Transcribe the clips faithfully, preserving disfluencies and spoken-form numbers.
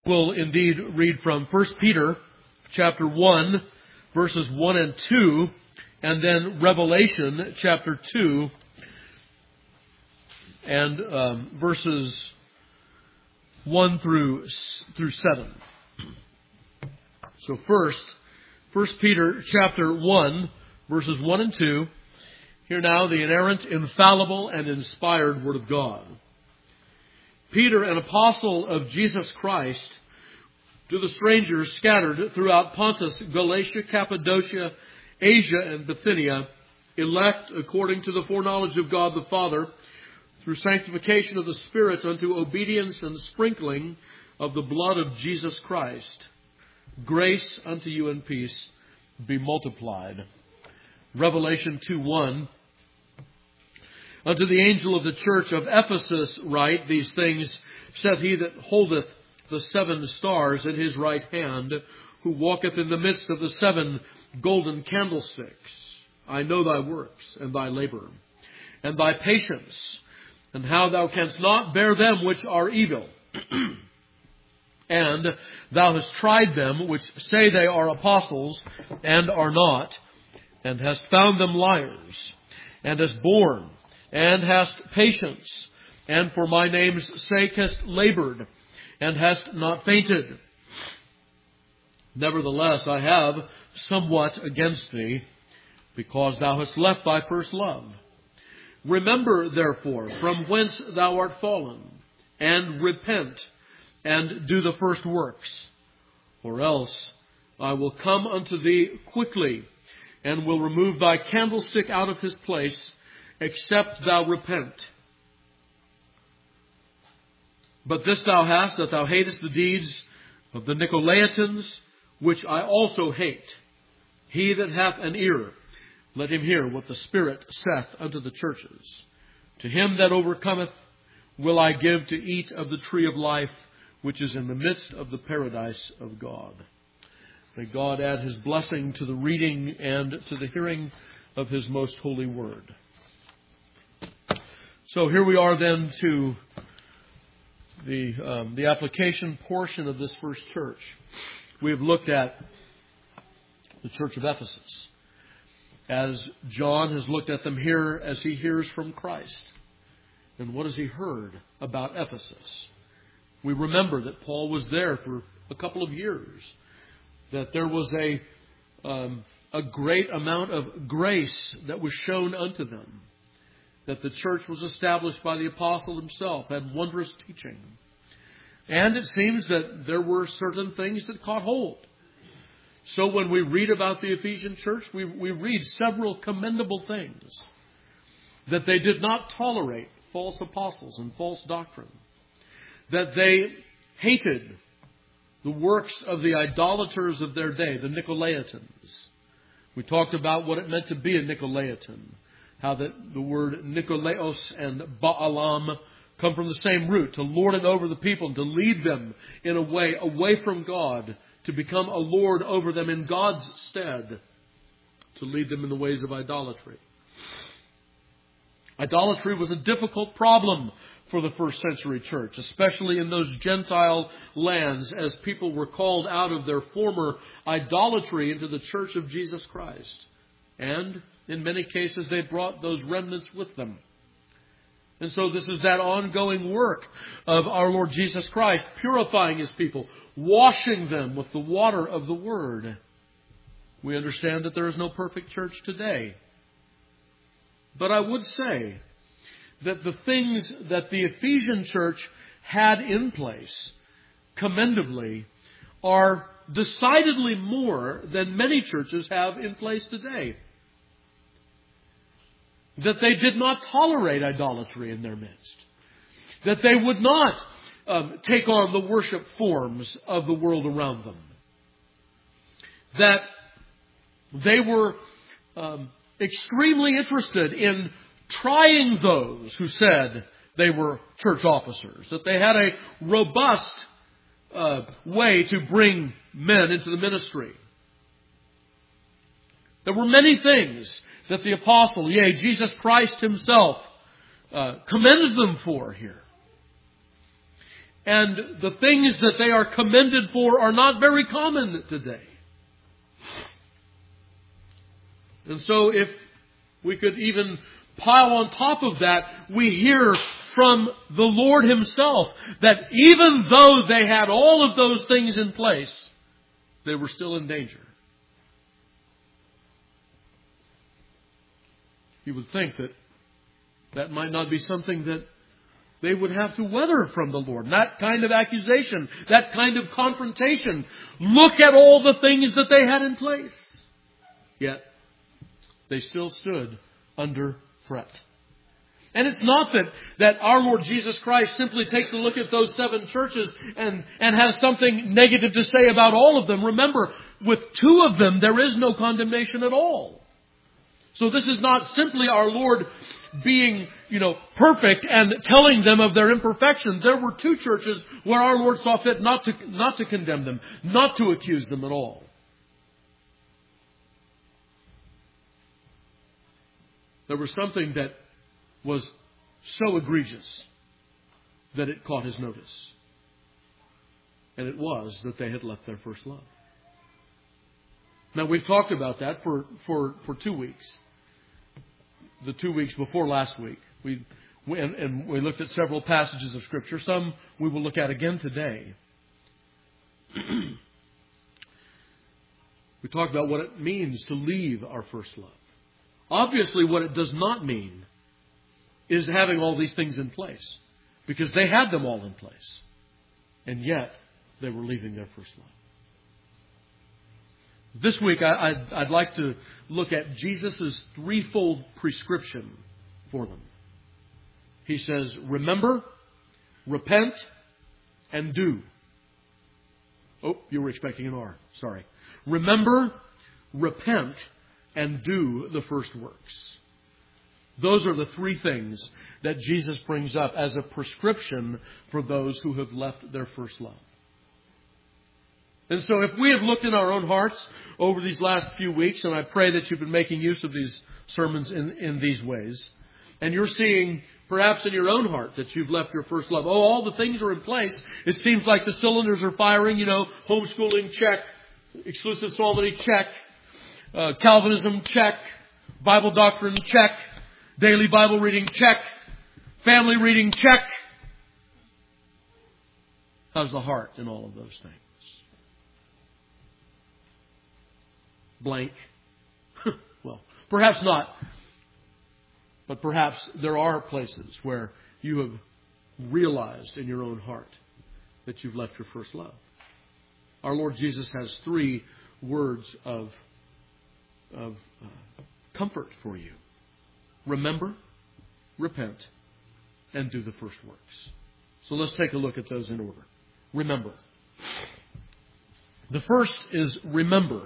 We'll indeed read from First Peter chapter one, verses one and two, and then Revelation chapter two, and um, verses one through through seven. So first, First Peter chapter one, verses one and two. Hear now the inerrant, infallible, and inspired Word of God. Peter, an apostle of Jesus Christ, to the strangers scattered throughout Pontus, Galatia, Cappadocia, Asia, and Bithynia, elect according to the foreknowledge of God the Father, through sanctification of the Spirit unto obedience and sprinkling of the blood of Jesus Christ. Grace unto you and peace be multiplied. Revelation two one. Unto the angel of the church of Ephesus write, These things saith he that holdeth the seven stars in his right hand, who walketh in the midst of the seven golden candlesticks. I know thy works, and thy labor, and thy patience, and how thou canst not bear them which are evil. And thou hast tried them which say they are apostles, and are not, and hast found them liars, and hast borne, and hast patience, and for my name's sake hast labored, and hast not fainted. Nevertheless, I have somewhat against thee, because thou hast left thy first love. Remember, therefore, from whence thou art fallen, and repent, and do the first works. Or else I will come unto thee quickly, and will remove thy candlestick out of his place, except thou repent. But this thou hast, that thou hatest the deeds of the Nicolaitans, which I also hate. He that hath an ear, let him hear what the Spirit saith unto the churches. To him that overcometh will I give to eat of the tree of life, which is in the midst of the paradise of God. May God add His blessing to the reading and to the hearing of His most holy word. So here we are then to the um, the application portion of this first church. We have looked at the church of Ephesus, as John has looked at them here as he hears from Christ. And what has he heard about Ephesus? We remember that Paul was there for a couple of years, that there was a um, a great amount of grace that was shown unto them, that the church was established by the apostle himself, had wondrous teaching. And it seems that there were certain things that caught hold. So when we read about the Ephesian church, we, we read several commendable things. That they did not tolerate false apostles and false doctrine. That they hated the works of the idolaters of their day, the Nicolaitans. We talked about what it meant to be a Nicolaitan. How that the word Nikolaos and Baalam come from the same root, to lord it over the people and to lead them in a way away from God, to become a lord over them in God's stead, to lead them in the ways of idolatry. Idolatry was a difficult problem for the first century church, especially in those Gentile lands, as people were called out of their former idolatry into the church of Jesus Christ. And in many cases, they brought those remnants with them. And so this is that ongoing work of our Lord Jesus Christ, purifying His people, washing them with the water of the Word. We understand that there is no perfect church today. But I would say that the things that the Ephesian church had in place, commendably, are decidedly more than many churches have in place today. That they did not tolerate idolatry in their midst. That they would not um, take on the worship forms of the world around them. That they were um, extremely interested in trying those who said they were church officers. That they had a robust uh, way to bring men into the ministry. There were many things that the apostle, yea, Jesus Christ Himself, uh, commends them for here. And the things that they are commended for are not very common today. And so if we could even pile on top of that, we hear from the Lord Himself that even though they had all of those things in place, they were still in danger. You would think that that might not be something that they would have to weather from the Lord. That kind of accusation, that kind of confrontation. Look at all the things that they had in place. Yet, they still stood under threat. And it's not that, that our Lord Jesus Christ simply takes a look at those seven churches and, and has something negative to say about all of them. Remember, with two of them, there is no condemnation at all. So this is not simply our Lord being, you know, perfect and telling them of their imperfection. There were two churches where our Lord saw fit not to, not to condemn them, not to accuse them at all. There was something that was so egregious that it caught His notice. And it was that they had left their first love. Now, we've talked about that for, for, for two weeks. The two weeks before last week. We, we and, and we looked at several passages of Scripture. Some we will look at again today. We talked about what it means to leave our first love. Obviously, what it does not mean is having all these things in place. Because they had them all in place. And yet, they were leaving their first love. This week, I, I'd, I'd like to look at Jesus' threefold prescription for them. He says, remember, repent, and do. Oh, you were expecting an R. Sorry. Remember, repent, and do the first works. Those are the three things that Jesus brings up as a prescription for those who have left their first love. And so if we have looked in our own hearts over these last few weeks, and I pray that you've been making use of these sermons in, in these ways, and you're seeing perhaps in your own heart that you've left your first love. Oh, all the things are in place. It seems like the cylinders are firing, you know, homeschooling, check. Exclusive psalmody, check. Uh, Calvinism, check. Bible doctrine, check. Daily Bible reading, check. Family reading, check. How's the heart in all of those things? Blank. Well, perhaps not. But perhaps there are places where you have realized in your own heart that you've left your first love. Our Lord Jesus has three words of, of uh, comfort for you. Remember, repent, and do the first works. So let's take a look at those in order. Remember. The first is remember.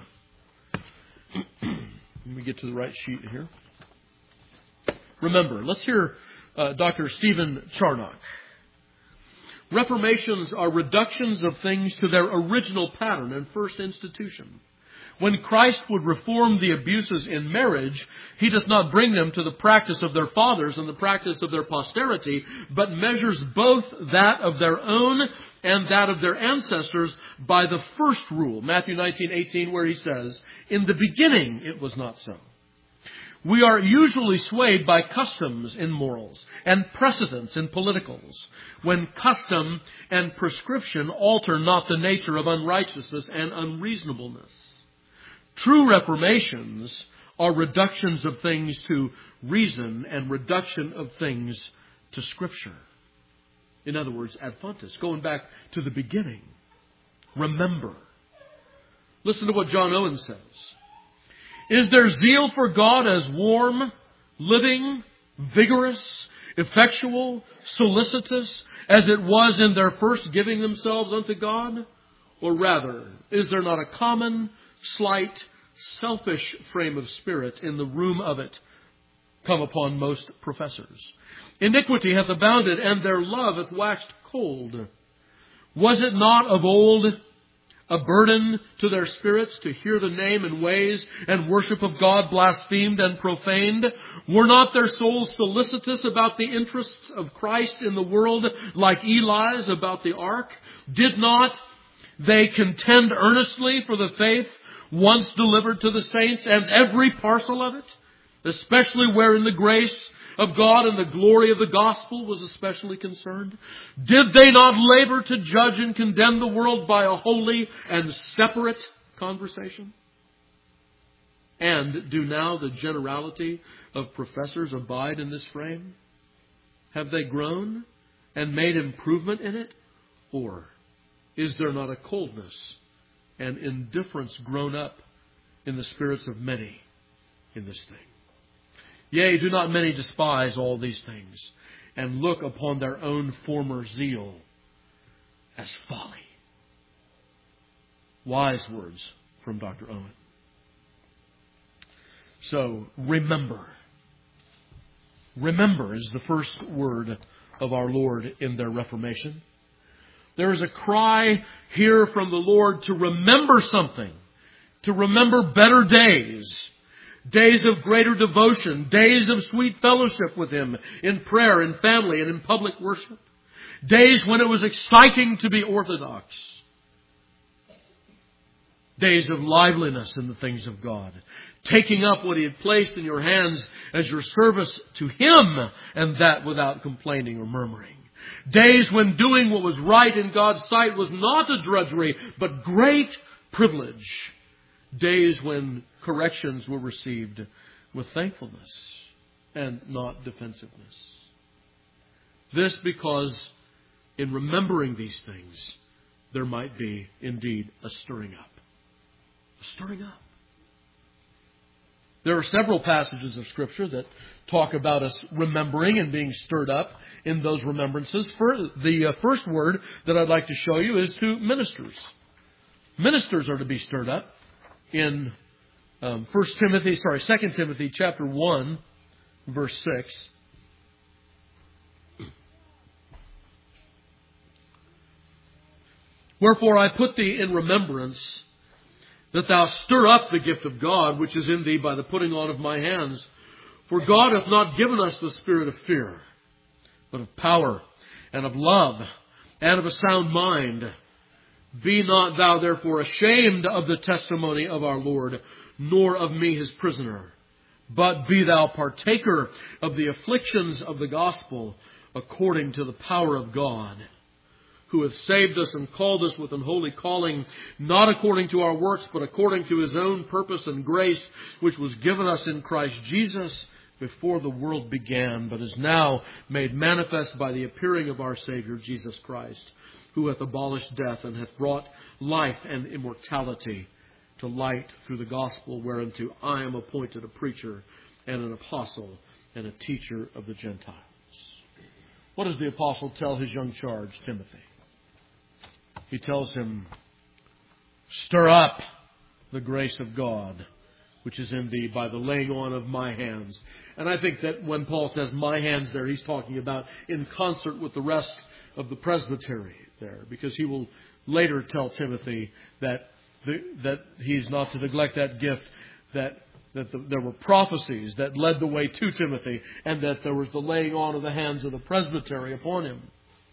Let me get to the right sheet here. Remember. Let's hear uh, Doctor Stephen Charnock. Reformations are reductions of things to their original pattern and first institution. When Christ would reform the abuses in marriage, He does not bring them to the practice of their fathers and the practice of their posterity, but measures both that of their own and that of their ancestors by the first rule, Matthew nineteen eighteen, where He says, "In the beginning it was not so." We are usually swayed by customs in morals and precedents in politicals, when custom and prescription alter not the nature of unrighteousness and unreasonableness. True reformations are reductions of things to reason and reduction of things to Scripture. In other words, ad fontes, going back to the beginning. Remember. Listen to what John Owen says. Is their zeal for God as warm, living, vigorous, effectual, solicitous as it was in their first giving themselves unto God? Or rather, is there not a common, slight, selfish frame of spirit in the room of it come upon most professors? Iniquity hath abounded, and their love hath waxed cold. Was it not of old a burden to their spirits to hear the name and ways and worship of God blasphemed and profaned? Were not their souls solicitous about the interests of Christ in the world like Eli's about the ark? Did not they contend earnestly for the faith once delivered to the saints and every parcel of it, especially wherein the grace of God and the glory of the gospel was especially concerned? Did they not labor to judge and condemn the world by a holy and separate conversation? And do now the generality of professors abide in this frame? Have they grown and made improvement in it? Or is there not a coldness and indifference grown up in the spirits of many in this thing? Yea, do not many despise all these things, and look upon their own former zeal as folly? Wise words from Doctor Owen. So, remember. Remember is the first word of our Lord in their Reformation. There is a cry here from the Lord to remember something, to remember better days, days of greater devotion, days of sweet fellowship with Him in prayer, in family, and in public worship, days when it was exciting to be orthodox, days of liveliness in the things of God, taking up what He had placed in your hands as your service to Him, and that without complaining or murmuring. Days when doing what was right in God's sight was not a drudgery, but great privilege. Days when corrections were received with thankfulness and not defensiveness. This because in remembering these things, there might be indeed a stirring up. A stirring up. There are several passages of Scripture that talk about us remembering and being stirred up in those remembrances. The first word that I'd like to show you is to ministers. Ministers are to be stirred up in um, First Timothy, sorry, Second Timothy chapter one, verse six. Wherefore I put thee in remembrance, that thou stir up the gift of God, which is in thee by the putting on of my hands. For God hath not given us the spirit of fear, but of power, and of love, and of a sound mind. Be not thou therefore ashamed of the testimony of our Lord, nor of me his prisoner, but be thou partaker of the afflictions of the gospel, according to the power of God, who hath saved us and called us with an holy calling, not according to our works, but according to His own purpose and grace, which was given us in Christ Jesus before the world began, but is now made manifest by the appearing of our Savior, Jesus Christ, who hath abolished death and hath brought life and immortality to light through the gospel, whereunto I am appointed a preacher and an apostle and a teacher of the Gentiles. What does the apostle tell his young charge, Timothy? He tells him, stir up the grace of God, which is in thee by the laying on of my hands. And I think that when Paul says my hands there, he's talking about in concert with the rest of the presbytery there, because he will later tell Timothy that the, that he's not to neglect that gift, that that the, there were prophecies that led the way to Timothy, and that there was the laying on of the hands of the presbytery upon him.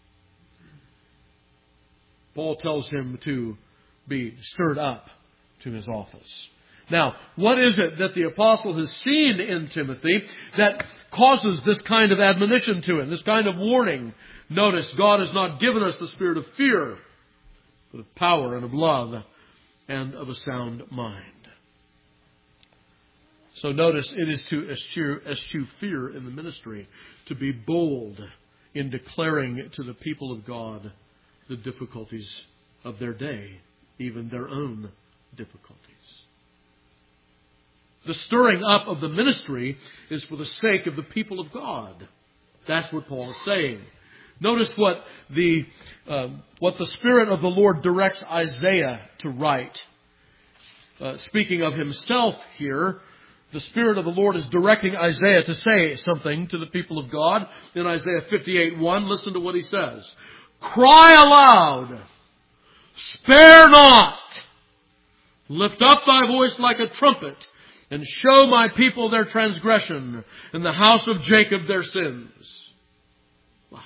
Paul tells him to be stirred up to his office. Now, what is it that the apostle has seen in Timothy that causes this kind of admonition to him, this kind of warning? Notice, God has not given us the spirit of fear, but of power and of love and of a sound mind. So notice, it is to eschew, eschew fear in the ministry, to be bold in declaring to the people of God the difficulties of their day, even their own difficulties. The stirring up of the ministry is for the sake of the people of God. That's what Paul is saying. Notice what the uh, what the Spirit of the Lord directs Isaiah to write. Uh, speaking of himself here, the Spirit of the Lord is directing Isaiah to say something to the people of God. In Isaiah fifty-eight one, listen to what he says. Cry aloud, spare not, Lift up thy voice like a trumpet, and show my people their transgression, and the house of Jacob their sins. Wow.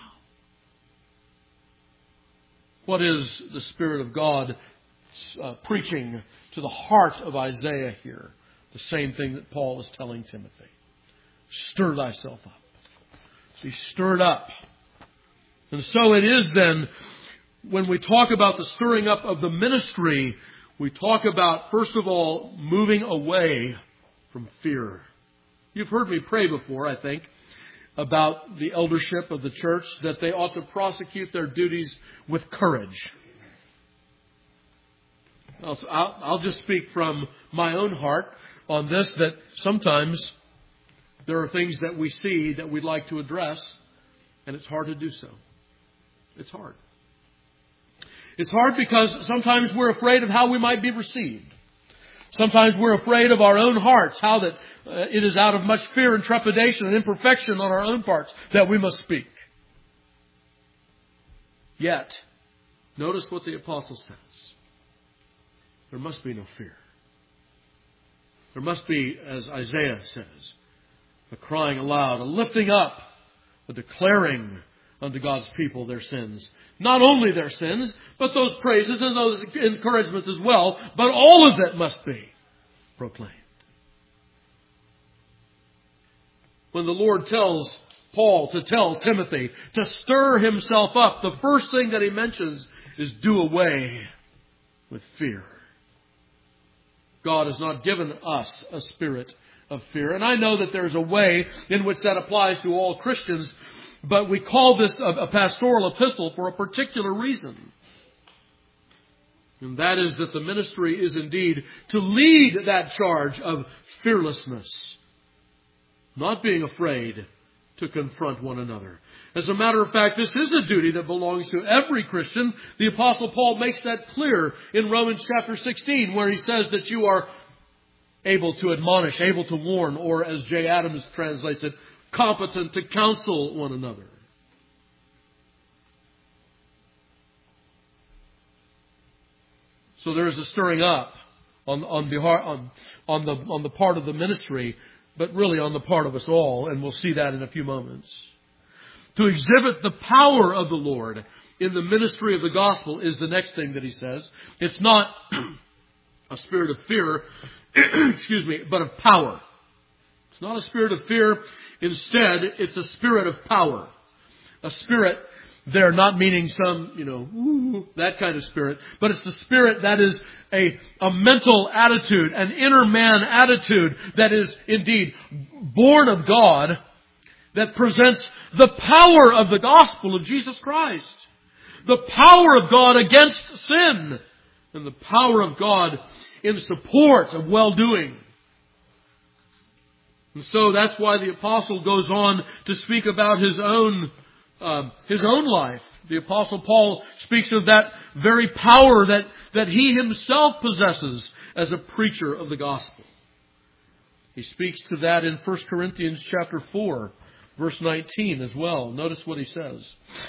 What is the Spirit of God uh, preaching to the heart of Isaiah here? The same thing that Paul is telling Timothy. Stir thyself up. Be stirred up. And so it is then, when we talk about the stirring up of the ministry, we talk about, first of all, moving away from fear. You've heard me pray before, I think, about the eldership of the church, that they ought to prosecute their duties with courage. I'll, I'll just speak from my own heart on this, that sometimes there are things that we see that we'd like to address, and it's hard to do so. It's hard. It's hard because sometimes we're afraid of how we might be received. Sometimes we're afraid of our own hearts, how that uh, it is out of much fear and trepidation and imperfection on our own parts that we must speak. Yet, notice what the apostle says. There must be no fear. There must be, as Isaiah says, a crying aloud, a lifting up, a declaring unto God's people their sins. Not only their sins, but those praises and those encouragements as well. But all of that must be proclaimed. When the Lord tells Paul to tell Timothy to stir himself up, the first thing that he mentions is do away with fear. God has not given us a spirit of fear. And I know that there's a way in which that applies to all Christians, but we call this a pastoral epistle for a particular reason. And that is that the ministry is indeed to lead that charge of fearlessness, not being afraid to confront one another. As a matter of fact, this is a duty that belongs to every Christian. The Apostle Paul makes that clear in Romans chapter sixteen, where he says that you are able to admonish, able to warn, or as J. Adams translates it, competent to counsel one another. So there is a stirring up on on the on, on the on the part of the ministry, but really on the part of us all, and we'll see that in a few moments. To exhibit the power of the Lord in the ministry of the gospel is the next thing that he says. It's not a spirit of fear, excuse me, but of power. It's not a spirit of fear. Instead, it's a spirit of power. A spirit there not meaning some, you know, ooh, that kind of spirit, but it's the spirit that is a, a mental attitude, an inner man attitude that is indeed born of God, that presents the power of the gospel of Jesus Christ. The power of God against sin, and the power of God in support of well-doing. And so that's why the apostle goes on to speak about his own uh, his own life. The apostle Paul speaks of that very power that, that he himself possesses as a preacher of the gospel. He speaks to that in First Corinthians chapter four, verse nineteen as well. Notice what he says.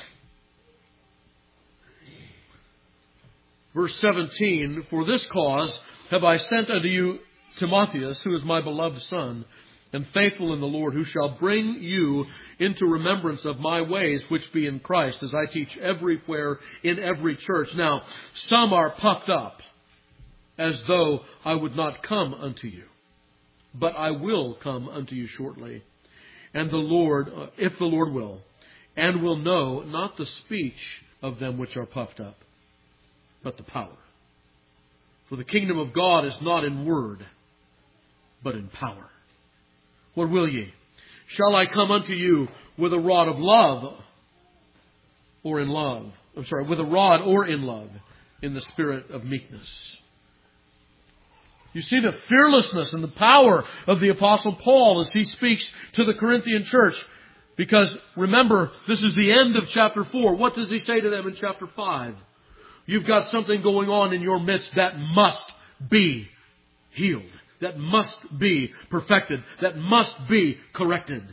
Verse seventeen, "For this cause have I sent unto you Timotheus, who is my beloved son, and faithful in the Lord, who shall bring you into remembrance of my ways which be in Christ, as I teach everywhere in every church. Now, some are puffed up, as though I would not come unto you. But I will come unto you shortly, and the Lord, uh, if the Lord will, and will know not the speech of them which are puffed up, but the power. For the kingdom of God is not in word, but in power. What will ye? Shall I come unto you with a rod of love, or in love? I'm sorry, with a rod or in love, in the spirit of meekness?" You see the fearlessness and the power of the Apostle Paul as he speaks to the Corinthian church. Because remember, this is the end of chapter four. What does he say to them in chapter five? You've got something going on in your midst that must be healed. That must be perfected. That must be corrected.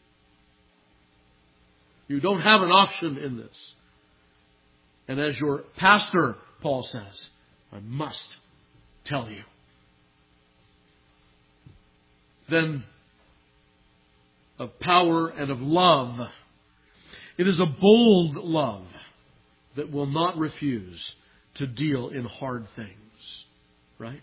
You don't have an option in this. And as your pastor, Paul says, I must tell you then of power and of love. It is a bold love that will not refuse to deal in hard things. Right?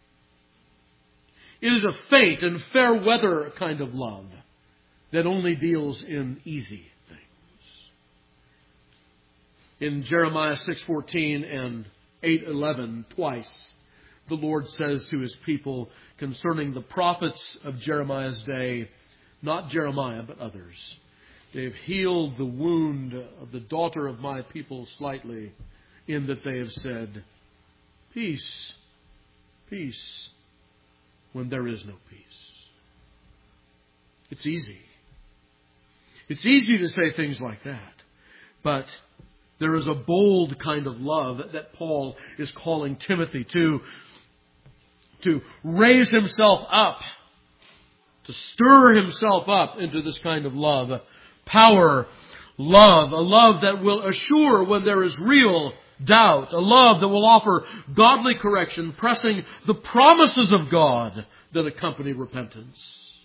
It is a faint and fair weather kind of love that only deals in easy things. In Jeremiah six fourteen and eight eleven, twice, the Lord says to His people concerning the prophets of Jeremiah's day, not Jeremiah, but others, they have healed the wound of the daughter of my people slightly, in that they have said, peace, peace, when there is no peace. It's easy. It's easy to say things like that. But there is a bold kind of love that Paul is calling Timothy to, to raise himself up, to stir himself up into this kind of love. Power, love, a love that will assure when there is real doubt, a love that will offer godly correction, pressing the promises of God that accompany repentance.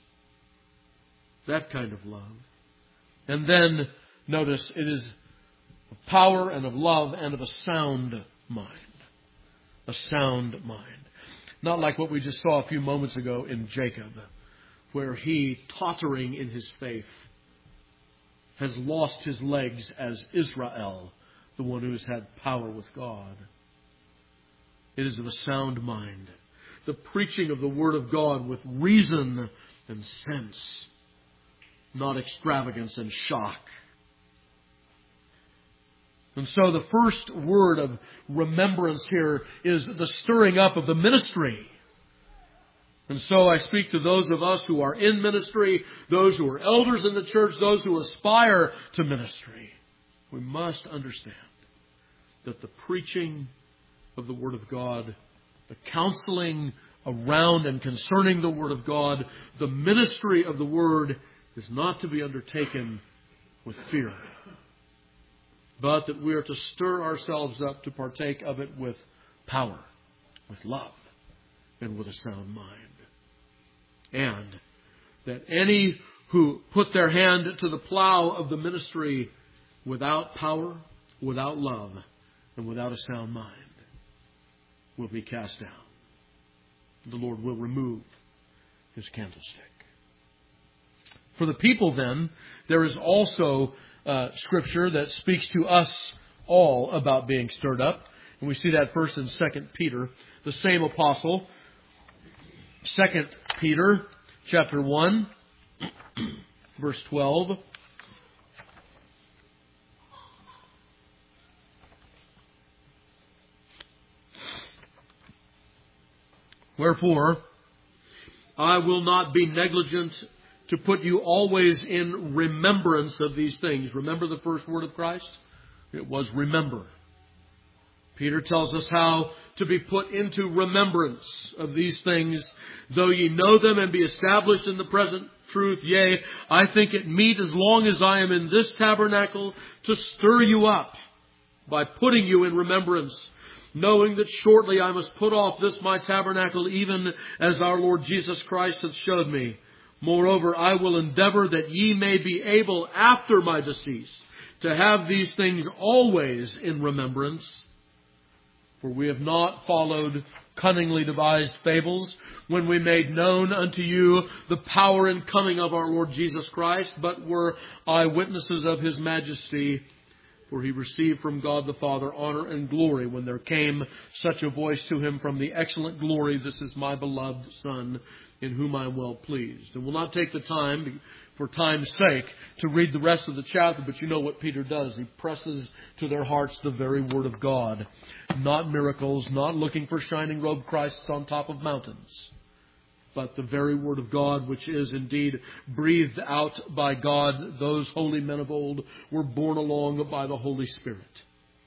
That kind of love. And then, notice, it is of power and of love and of a sound mind. A sound mind. Not like what we just saw a few moments ago in Jacob, where he, tottering in his faith, has lost his legs as Israel, the one who has had power with God. It is of a sound mind. The preaching of the Word of God with reason and sense, not extravagance and shock. And so the first word of remembrance here is the stirring up of the ministry. And so I speak to those of us who are in ministry, those who are elders in the church, those who aspire to ministry. We must understand that the preaching of the Word of God, the counseling around and concerning the Word of God, the ministry of the Word is not to be undertaken with fear, but that we are to stir ourselves up to partake of it with power, with love, and with a sound mind. And that any who put their hand to the plow of the ministry without power, without love, and without a sound mind will be cast down. The Lord will remove His candlestick. For the people then, there is also uh, Scripture that speaks to us all about being stirred up. And we see that first in Second Peter, the same apostle. Second Peter chapter one, verse twelve. Wherefore, I will not be negligent to put you always in remembrance of these things. Remember the first word of Christ? It was remember. Peter tells us how to be put into remembrance of these things, though ye know them and be established in the present truth. Yea, I think it meet as long as I am in this tabernacle to stir you up by putting you in remembrance, knowing that shortly I must put off this my tabernacle, even as our Lord Jesus Christ hath showed me. Moreover, I will endeavor that ye may be able after my decease to have these things always in remembrance. For we have not followed cunningly devised fables when we made known unto you the power and coming of our Lord Jesus Christ, but were eyewitnesses of His majesty. For He received from God the Father honor and glory when there came such a voice to Him from the excellent glory, This is my beloved Son, in whom I am well pleased. And we'll not take the time, for time's sake, to read the rest of the chapter, but you know what Peter does. He presses to their hearts the very Word of God. Not miracles, not looking for shining robed Christs on top of mountains, but the very Word of God, which is indeed breathed out by God. Those holy men of old were borne along by the Holy Spirit.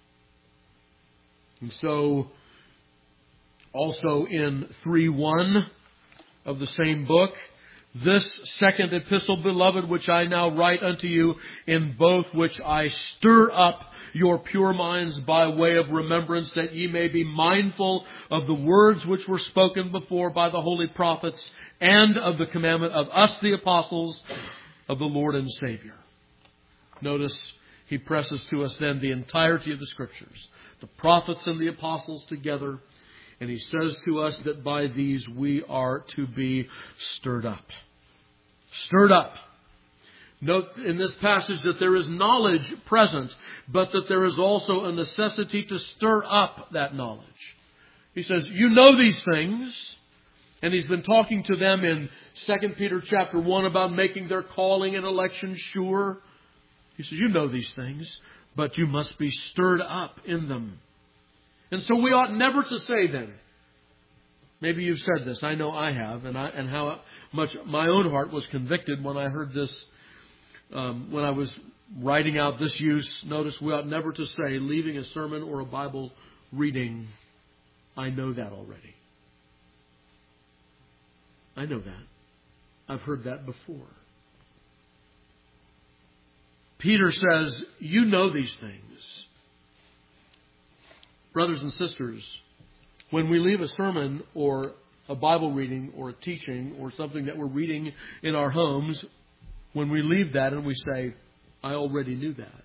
And so, also in three one of the same book, this second epistle, beloved, which I now write unto you, in both which I stir up your pure minds by way of remembrance, that ye may be mindful of the words which were spoken before by the holy prophets and of the commandment of us, the apostles of the Lord and Savior. Notice he presses to us then the entirety of the Scriptures, the prophets and the apostles together, and he says to us that by these we are to be stirred up. Stirred up. Note in this passage that there is knowledge present, but that there is also a necessity to stir up that knowledge. He says, you know these things. And he's been talking to them in Second Peter chapter one about making their calling and election sure. He says, you know these things, but you must be stirred up in them. And so we ought never to say then, maybe you've said this, I know I have, and I, and how much my own heart was convicted when I heard this, um, when I was writing out this use. Notice we ought never to say, leaving a sermon or a Bible reading, I know that already. I know that. I've heard that before. Peter says, you know these things. Brothers and sisters, when we leave a sermon or a Bible reading or a teaching or something that we're reading in our homes, when we leave that and we say, I already knew that,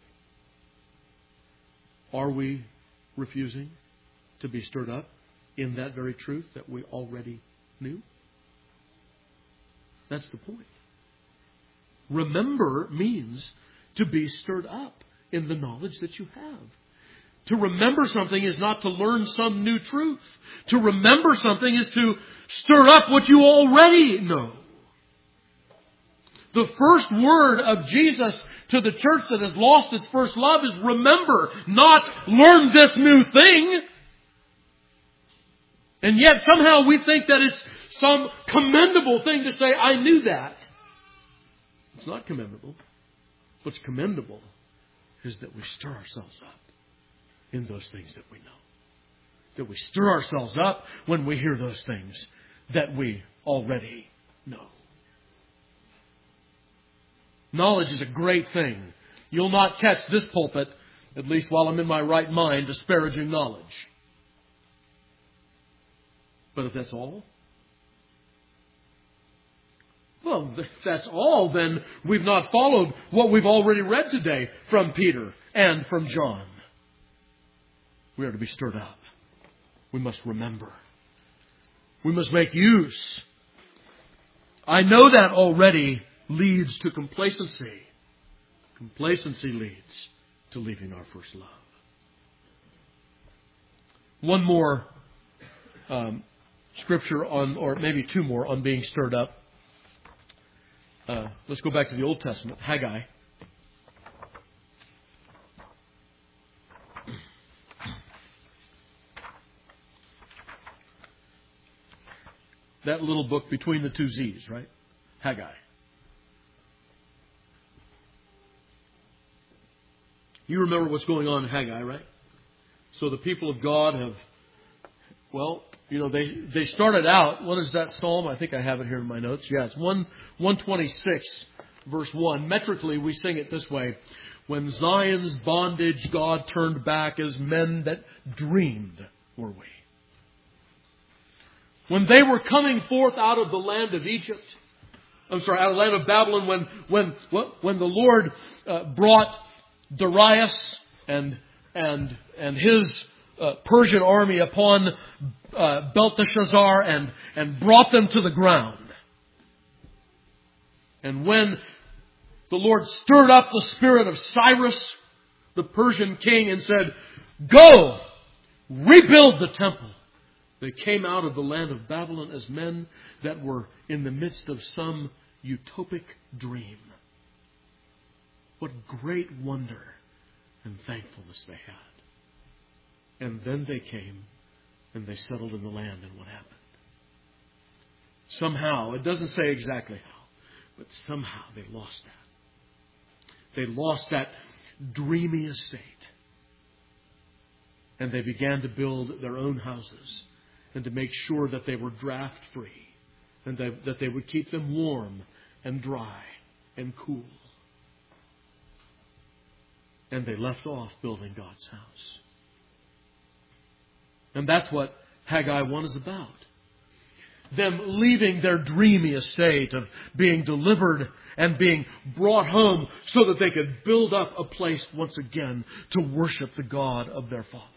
are we refusing to be stirred up in that very truth that we already knew? That's the point. Remember means to be stirred up in the knowledge that you have. To remember something is not to learn some new truth. To remember something is to stir up what you already know. The first word of Jesus to the church that has lost its first love is remember, not learn this new thing. And yet somehow we think that it's some commendable thing to say, I knew that. It's not commendable. What's commendable is that we stir ourselves up in those things that we know. That we stir ourselves up when we hear those things that we already know. Knowledge is a great thing. You'll not catch this pulpit, at least while I'm in my right mind, disparaging knowledge. But if that's all, well, if that's all, then we've not followed what we've already read today from Peter and from John. We are to be stirred up. We must remember. We must make use. I know that already leads to complacency. Complacency leads to leaving our first love. One more um, scripture on, or maybe two more on being stirred up. Uh, let's go back to the Old Testament. Haggai. That little book between the two Z's, right? Haggai. You remember what's going on in Haggai, right? So the people of God have, well, you know, they, they started out, what is that psalm? I think I have it here in my notes. Yeah, it's one twenty-six, verse one. Metrically, we sing it this way. When Zion's bondage God turned back as men that dreamed were we. When they were coming forth out of the land of Egypt, I'm sorry, out of the land of Babylon, when when when the Lord uh, brought Darius and and and his uh, Persian army upon uh, Belteshazzar and and brought them to the ground, and when the Lord stirred up the spirit of Cyrus, the Persian king, and said, "Go, rebuild the temple," they came out of the land of Babylon as men that were in the midst of some utopic dream. What great wonder and thankfulness they had. And then they came and they settled in the land, and what happened? Somehow, it doesn't say exactly how, but somehow they lost that. They lost that dreamy estate. And they began to build their own houses and to make sure that they were draft free and that, that they would keep them warm and dry and cool. And they left off building God's house. And that's what Haggai one is about. them leaving their dreamy estate of being delivered and being brought home so that they could build up a place once again to worship the God of their fathers.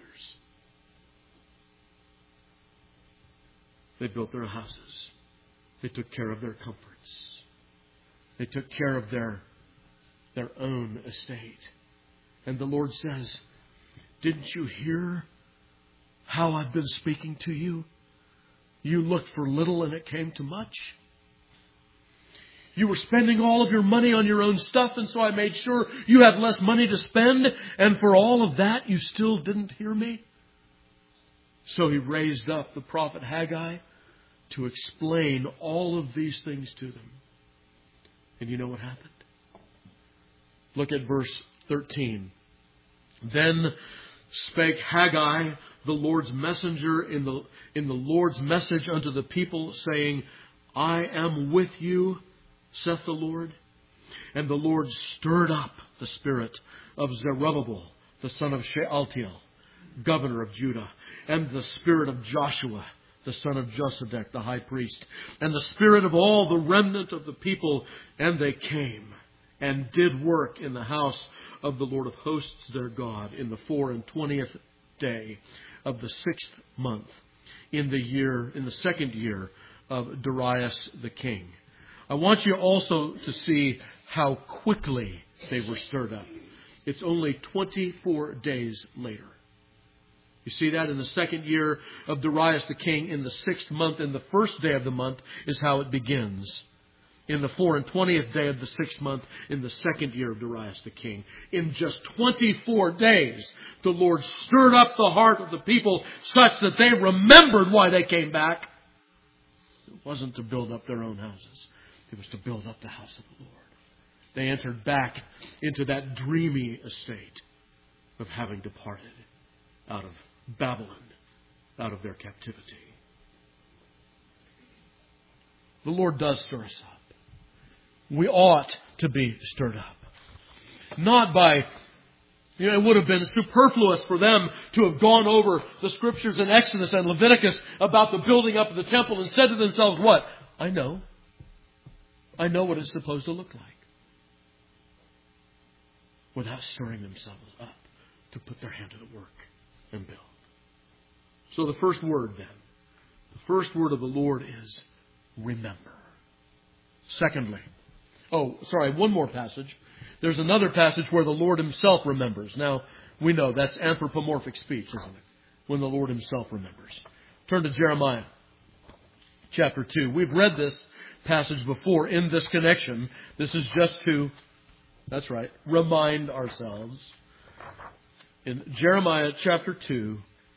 They built their houses. They took care of their comforts. They took care of their, their own estate. And the Lord says, didn't you hear how I've been speaking to you? You looked for little and it came to much. You were spending all of your money on your own stuff, and so I made sure you had less money to spend. And for all of that, you still didn't hear me. So He raised up the prophet Haggai to explain all of these things to them. And you know what happened? Look at verse thirteen. Then spake Haggai, the Lord's messenger, in the, in the Lord's message unto the people, saying, I am with you, saith the Lord. And the Lord stirred up the spirit of Zerubbabel, the son of Shealtiel, governor of Judah, and the spirit of Joshua, the son of Josedech, the high priest, and the spirit of all the remnant of the people. And they came and did work in the house of the Lord of hosts their God in the four and twentieth day of the sixth month, in the year, in the second year of Darius the king. I want you also to see how quickly they were stirred up. It's only twenty-four days later. You see that in the second year of Darius the king, in the sixth month, in the first day of the month, is how it begins. In the four and twentieth day of the sixth month, in the second year of Darius the king. In just twenty-four days, the Lord stirred up the heart of the people such that they remembered why they came back. It wasn't to build up their own houses. It was to build up the house of the Lord. They entered back into that dreamy estate of having departed out of Babylon, out of their captivity. The Lord does stir us up. We ought to be stirred up. Not by, you know, it would have been superfluous for them to have gone over the scriptures in Exodus and Leviticus about the building up of the temple and said to themselves, what? I know. I know what it's supposed to look like. Without stirring themselves up to put their hand to the work and build. So the first word then, the first word of the Lord is remember. Secondly, oh, sorry, one more passage. There's another passage where the Lord Himself remembers. Now, we know that's anthropomorphic speech, isn't it? When the Lord Himself remembers. Turn to Jeremiah chapter two. We've read this passage before in this connection. This is just to, that's right, remind ourselves. In Jeremiah chapter two,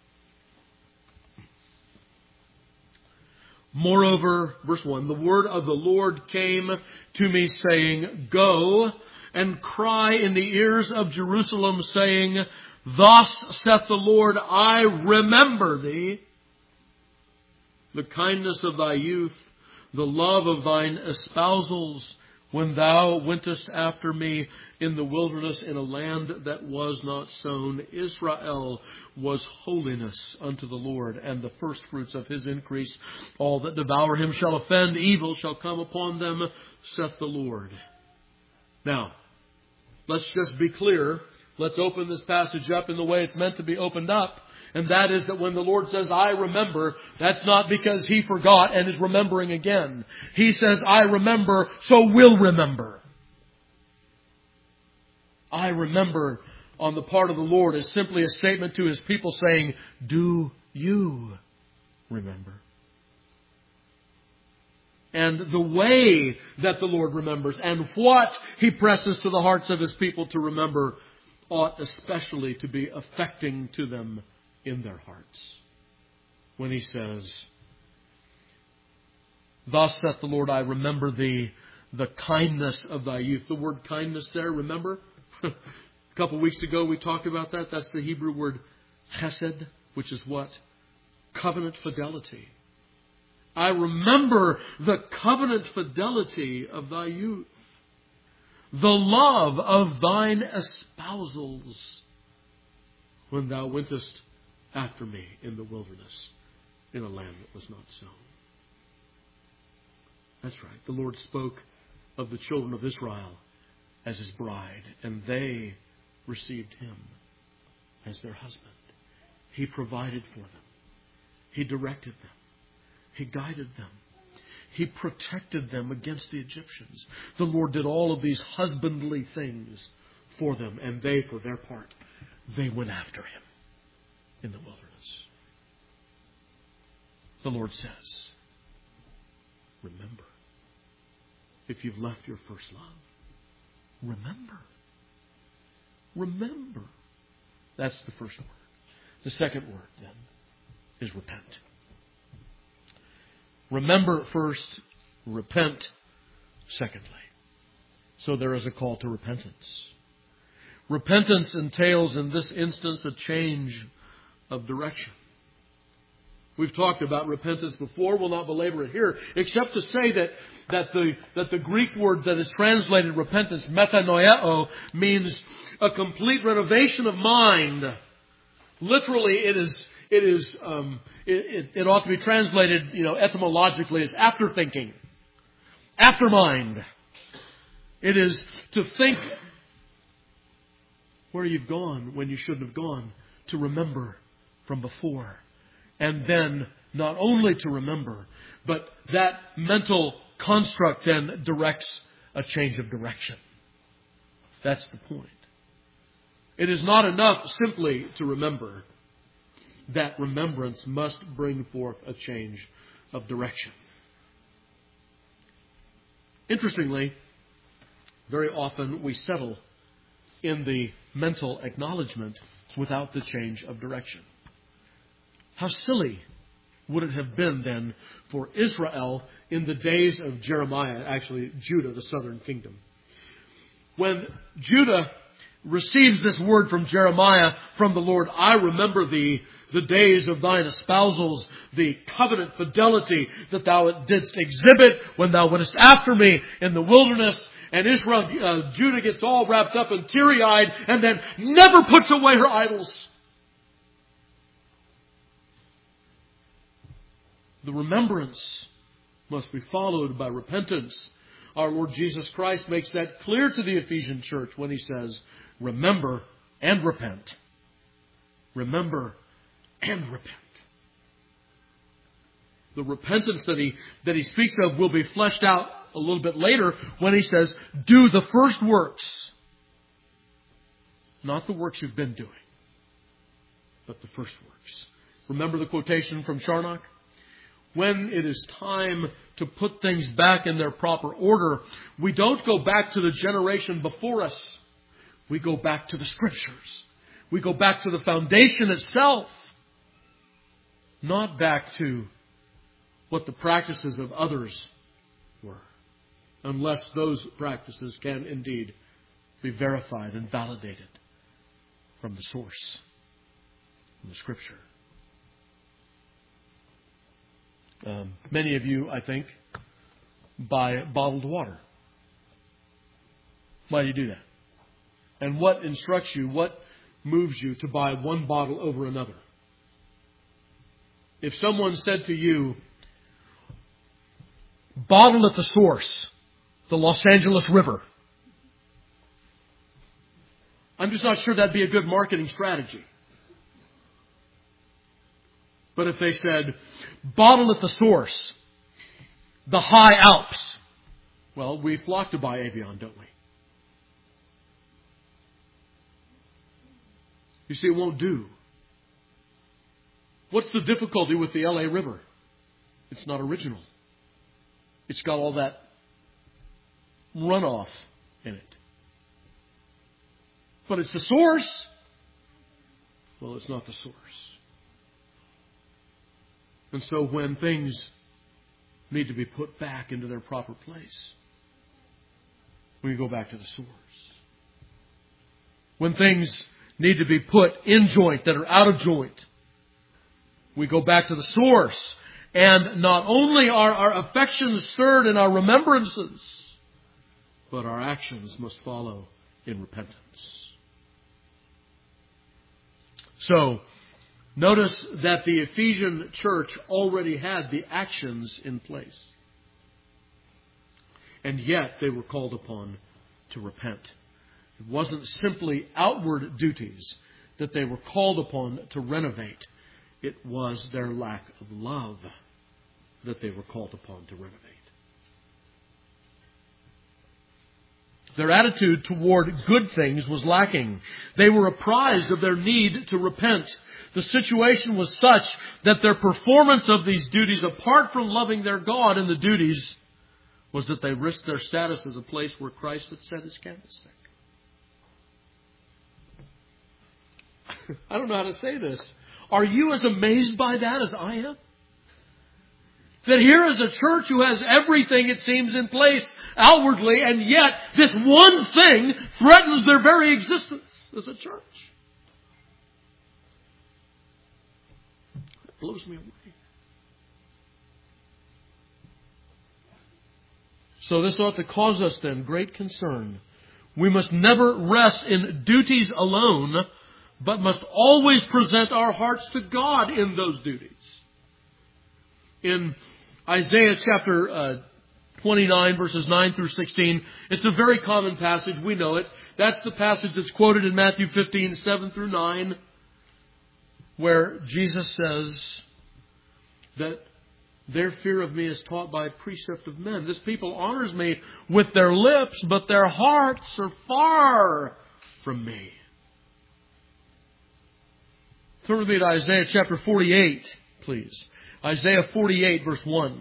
moreover, verse one, the word of the Lord came to me, saying, Go and cry in the ears of Jerusalem, saying, Thus saith the Lord, I remember thee, the kindness of thy youth, the love of thine espousals, when thou wentest after me in the wilderness, in a land that was not sown. Israel was holiness unto the Lord, and the firstfruits of His increase. All that devour him shall offend, evil shall come upon them, saith the Lord. Now, let's just be clear. Let's open this passage up in the way it's meant to be opened up. And that is that when the Lord says, I remember, that's not because He forgot and is remembering again. He says, I remember, so we'll remember. I remember on the part of the Lord is simply a statement to His people saying, do you remember? And the way that the Lord remembers and what He presses to the hearts of His people to remember ought especially to be affecting to them in their hearts. When He says, Thus saith the Lord, I remember thee, the kindness of thy youth. The word kindness there, remember? A couple weeks ago we talked about that. That's the Hebrew word chesed, which is what? Covenant fidelity. I remember the covenant fidelity of thy youth, the love of thine espousals, when thou wentest after me in the wilderness, in a land that was not sown. That's right. The Lord spoke of the children of Israel as His bride, and they received Him as their husband. He provided for them. He directed them. He guided them. He protected them against the Egyptians. The Lord did all of these husbandly things for them, and they, for their part, they went after Him in the wilderness. The Lord says, remember. If you've left your first love, remember. Remember. That's the first word. The second word, then, is repent. Remember first, repent secondly. So there is a call to repentance. Repentance entails, in this instance, a change of direction. We've talked about repentance before. We'll not belabor it here, except to say that, that, the, that the Greek word that is translated repentance, metanoeo, means a complete renovation of mind. Literally, it is, it is, um, it, it, it ought to be translated, you know, etymologically as after thinking, after mind. It is to think where you've gone when you shouldn't have gone, to remember from before. And then not only to remember, but that mental construct then directs a change of direction. That's the point. It is not enough simply to remember. That remembrance must bring forth a change of direction. Interestingly, very often we settle in the mental acknowledgement without the change of direction. How silly would it have been then for Israel in the days of Jeremiah, actually Judah, the southern kingdom. When Judah receives this word from Jeremiah from the Lord, I remember thee, the days of thine espousals, the covenant fidelity that thou didst exhibit when thou wentest after me in the wilderness. And Israel, uh, Judah gets all wrapped up and teary-eyed and then never puts away her idols. The remembrance must be followed by repentance. Our Lord Jesus Christ makes that clear to the Ephesian church when He says, remember and repent. Remember and repent. The repentance that he, that he speaks of will be fleshed out a little bit later when He says, do the first works. Not the works you've been doing, but the first works. Remember the quotation from Charnock? When it is time to put things back in their proper order, we don't go back to the generation before us. We go back to the Scriptures. We go back to the foundation itself. Not back to what the practices of others were. Unless those practices can indeed be verified and validated from the source, from the Scripture. Um, many of you, I think, buy bottled water. Why do you do that? And what instructs you, what moves you to buy one bottle over another? If someone said to you, bottled at the source, the Los Angeles River, I'm just not sure that'd be a good marketing strategy. But if they said, bottle at the source, the high Alps, well, we flock to buy Evian, don't we? You see, it won't do. What's the difficulty with the L A River? It's not original. It's got all that runoff in it. But it's the source. Well, it's not the source. And so when things need to be put back into their proper place, we go back to the source. When things need to be put in joint that are out of joint, we go back to the source. And not only are our affections stirred in our remembrances, but our actions must follow in repentance. So, notice that the Ephesian church already had the actions in place. And yet they were called upon to repent. It wasn't simply outward duties that they were called upon to renovate. It was their lack of love that they were called upon to renovate. Their attitude toward good things was lacking. They were apprised of their need to repent. The situation was such that their performance of these duties, apart from loving their God in the duties, was that they risked their status as a place where Christ had set His candlestick. I don't know how to say this. Are you as amazed by that as I am? That here is a church who has everything, it seems, in place outwardly, and yet this one thing threatens their very existence as a church. It blows me away. So this ought to cause us then great concern. We must never rest in duties alone, but must always present our hearts to God in those duties. In Isaiah chapter uh, twenty-nine, verses nine through sixteen, it's a very common passage. We know it. That's the passage that's quoted in Matthew fifteen, seven through nine, where Jesus says that their fear of me is taught by precept of men. This people honors me with their lips, but their hearts are far from me. Turn with me to Isaiah chapter forty-eight, please. Isaiah forty-eight, verse one.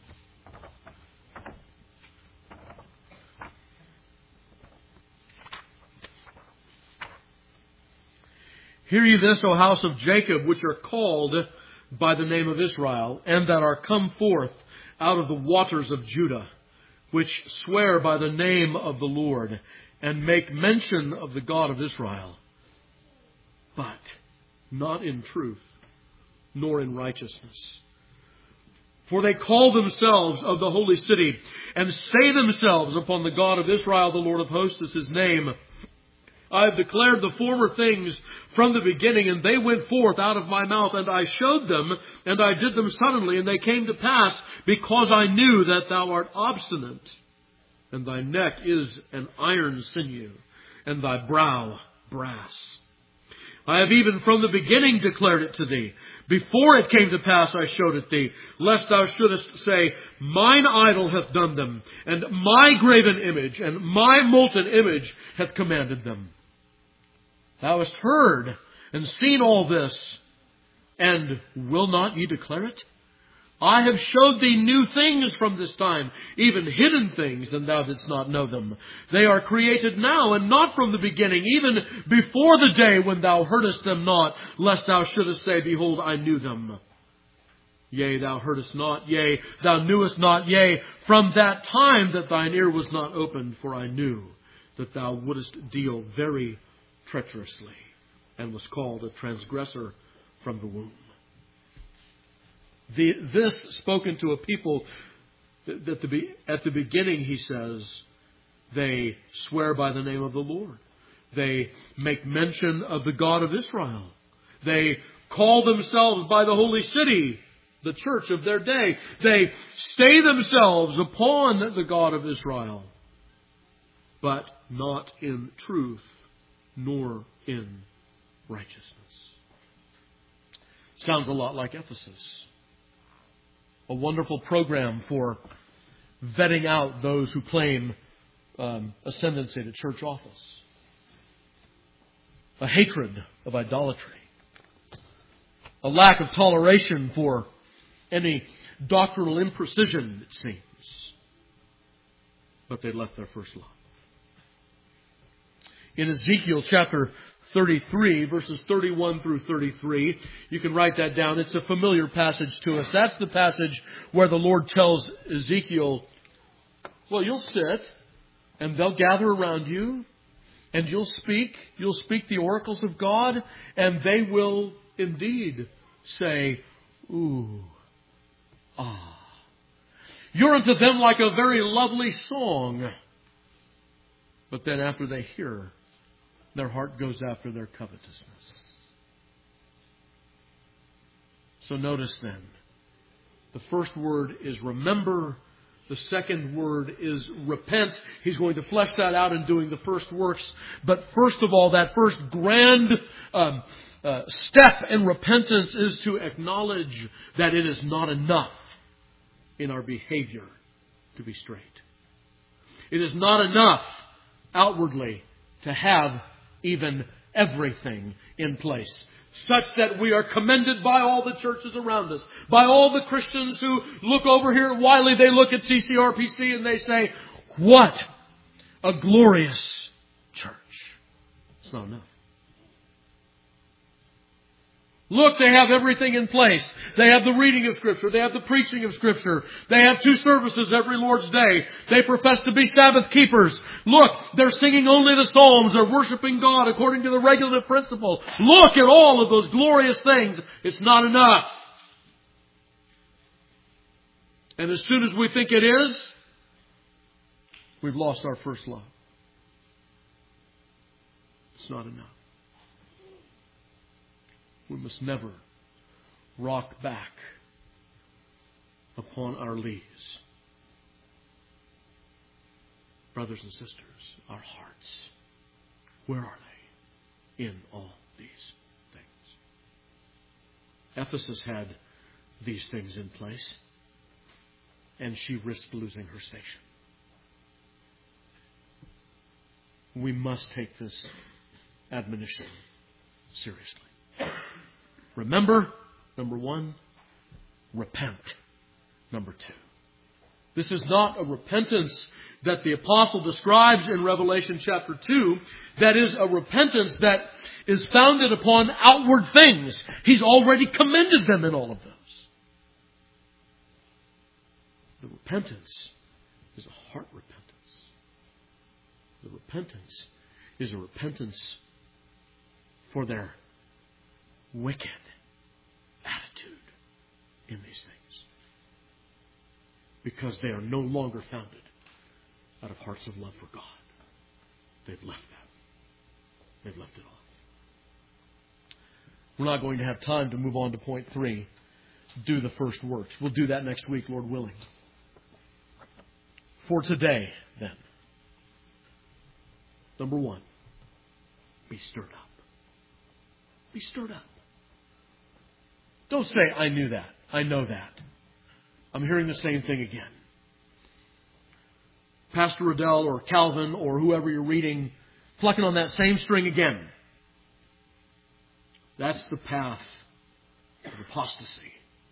Hear ye this, O house of Jacob, which are called by the name of Israel, and that are come forth out of the waters of Judah, which swear by the name of the Lord, and make mention of the God of Israel, but not in truth, nor in righteousness. For they call themselves of the holy city, and say themselves upon the God of Israel, the Lord of hosts is His name. I have declared the former things from the beginning, and they went forth out of my mouth, and I showed them, and I did them suddenly, and they came to pass, because I knew that thou art obstinate, and thy neck is an iron sinew, and thy brow brass. I have even from the beginning declared it to thee. Before it came to pass I showed it thee, lest thou shouldest say, mine idol hath done them, and my graven image and my molten image hath commanded them. Thou hast heard and seen all this, and will not ye declare it? I have showed thee new things from this time, even hidden things, and thou didst not know them. They are created now, and not from the beginning, even before the day when thou heardest them not, lest thou shouldest say, behold, I knew them. Yea, thou heardest not, yea, thou knewest not, yea, from that time that thine ear was not opened, for I knew that thou wouldest deal very treacherously, and was called a transgressor from the womb. The, this spoken to a people that the, at the beginning, he says, they swear by the name of the Lord. They make mention of the God of Israel. They call themselves by the holy city, the church of their day. They stay themselves upon the God of Israel, but not in truth, nor in righteousness. Sounds a lot like Ephesus. A wonderful program for vetting out those who claim um, ascendancy to church office. A hatred of idolatry. A lack of toleration for any doctrinal imprecision, it seems. But they left their first love. In Ezekiel chapter thirty-three, verses thirty-one through thirty-three. You can write that down. It's a familiar passage to us. That's the passage where the Lord tells Ezekiel, well, you'll sit and they'll gather around you and you'll speak. You'll speak the oracles of God, and they will indeed say, ooh, ah. You're unto them like a very lovely song. But then after they hear, their heart goes after their covetousness. So notice then, the first word is remember, The second word is repent. He's going to flesh that out in doing the first works. But first of all, that first grand um, uh, step in repentance is to acknowledge that it is not enough in our behavior to be straight. It is not enough outwardly to have even everything in place, such that we are commended by all the churches around us, by all the Christians who look over here at Wiley. They look at C C R P C and they say, what a glorious church. It's not enough. Look, they have everything in place. They have the reading of Scripture. They have the preaching of Scripture. They have two services every Lord's Day. They profess to be Sabbath keepers. Look, they're singing only the Psalms. They're worshiping God according to the regulative principle. Look at all of those glorious things. It's not enough. And as soon as we think it is, we've lost our first love. It's not enough. We must never rock back upon our lees. Brothers and sisters, our hearts, where are they in all these things? Ephesus had these things in place, and she risked losing her station. We must take this admonition seriously. Remember, number one, repent. Number two. This is not a repentance that the apostle describes in Revelation chapter two. That is a repentance that is founded upon outward things. He's already commended them in all of those. The repentance is a heart repentance. The repentance is a repentance for their wicked attitude in these things, because they are no longer founded out of hearts of love for God. They've left that. They've left it off. We're not going to have time to move on to point three, do the first works. We'll do that next week, Lord willing. For today, then, number one, be stirred up. Be stirred up. Don't say, I knew that. I know that. I'm hearing the same thing again. Pastor Riddell or Calvin or whoever you're reading, plucking on that same string again. That's the path of apostasy.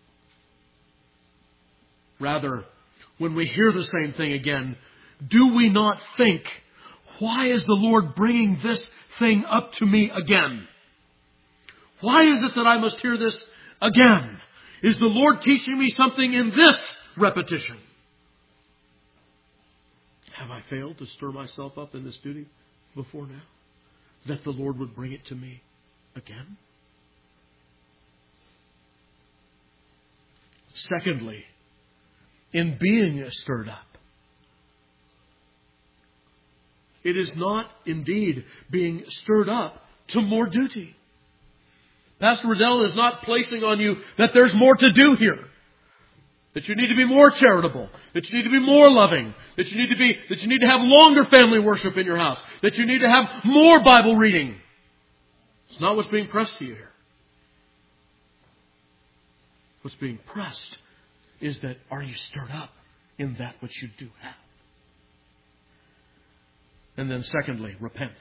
Rather, when we hear the same thing again, do we not think, why is the Lord bringing this thing up to me again? Why is it that I must hear this again? Is the Lord teaching me something in this repetition? Have I failed to stir myself up in this duty before now? That the Lord would bring it to me again? Secondly, in being stirred up, it is not indeed being stirred up to more duty. Pastor Riddell is not placing on you that there's more to do here. That you need to be more charitable. That you need to be more loving. That you need to be, that you need to have longer family worship in your house. That you need to have more Bible reading. It's not what's being pressed to you here. What's being pressed is that, are you stirred up in that which you do have? And then secondly, repent.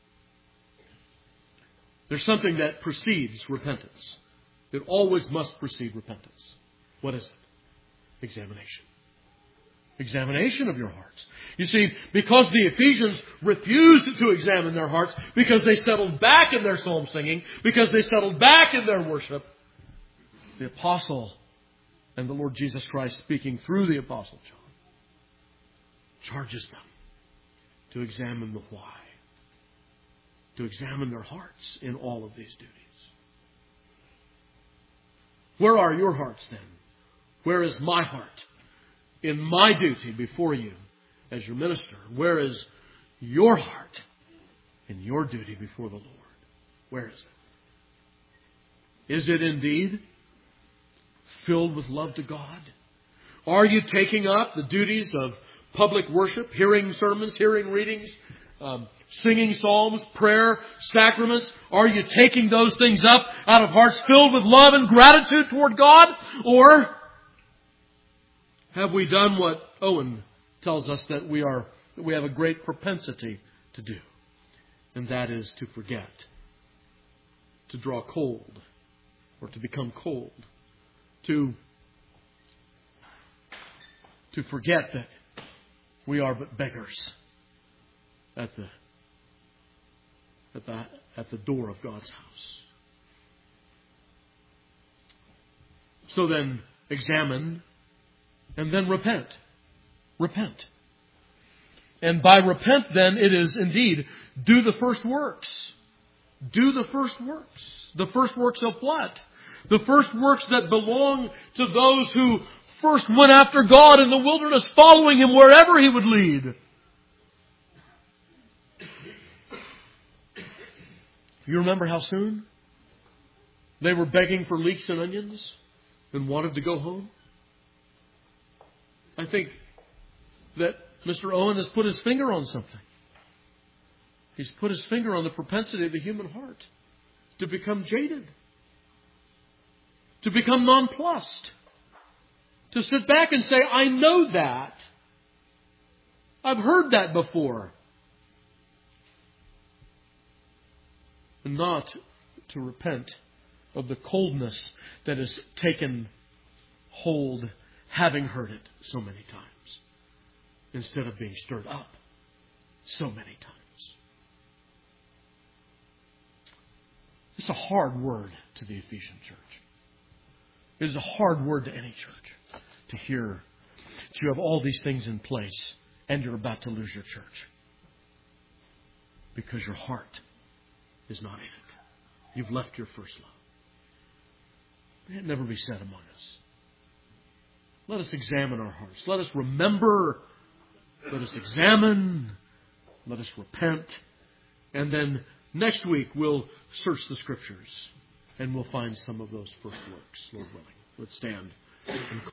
There's something that precedes repentance. It always must precede repentance. What is it? Examination. Examination of your hearts. You see, because the Ephesians refused to examine their hearts, because they settled back in their psalm singing, because they settled back in their worship, the apostle and the Lord Jesus Christ, speaking through the apostle John, charges them to examine the why. To examine their hearts in all of these duties. Where are your hearts then? Where is my heart in my duty before you as your minister? Where is your heart in your duty before the Lord? Where is it? Is it indeed filled with love to God? Are you taking up the duties of public worship, hearing sermons, hearing readings, um, singing psalms, prayer, sacraments? Are you taking those things up out of hearts filled with love and gratitude toward God? Or have we done what Owen tells us that we are, that we have a great propensity to do? And that is to forget, to draw cold, or to become cold, to, to forget that we are but beggars at the, at the, at the door of God's house. So then, examine and then repent. Repent. And by repent, then, it is indeed do the first works. Do the first works. The first works of what? The first works that belong to those who first went after God in the wilderness, following Him wherever He would lead. You remember how soon they were begging for leeks and onions and wanted to go home? I think that Mister Owen has put his finger on something. He's put his finger on the propensity of the human heart to become jaded, to become nonplussed, to sit back and say, I know that. I've heard that before. And not to repent of the coldness that has taken hold, having heard it so many times, instead of being stirred up so many times. It's a hard word to the Ephesian church. It is a hard word to any church to hear that you have all these things in place and you're about to lose your church because your heart is not in it. You've left your first love. May it never be said among us. Let us examine our hearts. Let us remember. Let us examine. Let us repent. And then next week we'll search the Scriptures and we'll find some of those first works, Lord willing. Let's stand.